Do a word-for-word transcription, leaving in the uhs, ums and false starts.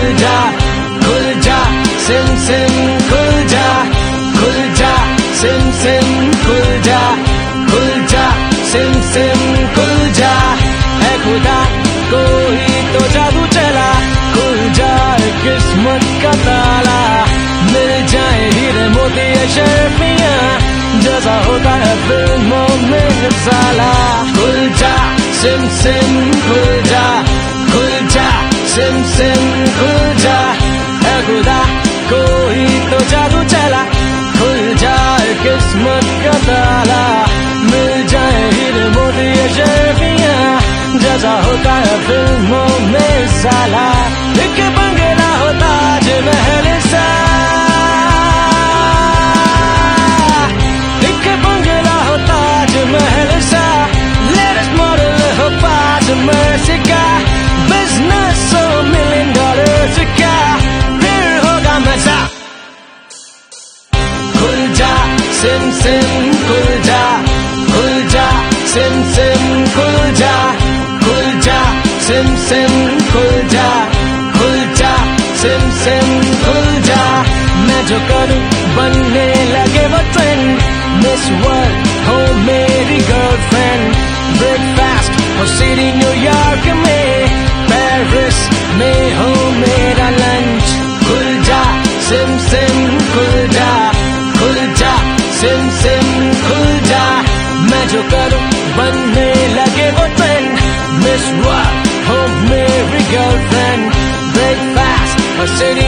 जा खुल जा सिम सिम खुल जा खुल जा सिम सिम खुल जा खुल जा सिम सिम खुल जा है खुदा कोई तो जादू चला खुल जाए किस्मत का ताला मिल जाए हीरे मोती शर्फियाँ जैसा होता है फिल्मों में साला खुल जा सिम सिम खुल जा खुल जा सिम सिम खुल जा है खुदा कोई तो जादू चला खुल जाए किस्मत का ताला मिल जाए हीरे मोती शर्फियाँ जैसा होता है फिल्मों में साला एक बंगला होता जो महल सा एक बंगला होता जो महल सा लेटेस्ट मॉडल हो पास मर्सी का बिजनेस सौ मिलियन डॉलर का फिर होगा मजा खुल जा सिम सिम खुल जा खुल जा सिम सिम खुल जा खुल जा सिम सिम खुल जा खुल जा सिम सिम खुल जा मैं जो करूं बनने लगे वो ट्रेंड मिस वर्ल्ड हो मेरी गर्लफ्रेंड ब्रेकफास्ट हो सिटी न्यूयॉर्क में पेरिस में हो मेरा लंच खुल जा सिम सिम खुल जा खुल जा सिम सिम खुल जा मैं जो करूं बनने लगे वो ट्रेंड मिस वर्ल्ड हो मेरी गर्लफ्रेंड ब्रेकफास्ट हो सिटी